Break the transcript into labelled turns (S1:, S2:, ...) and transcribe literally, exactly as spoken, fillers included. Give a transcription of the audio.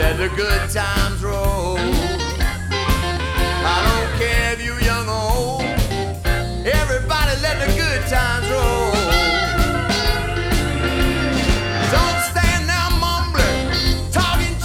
S1: let the good times roll. I don't care if you young or old, everybody let the good times roll.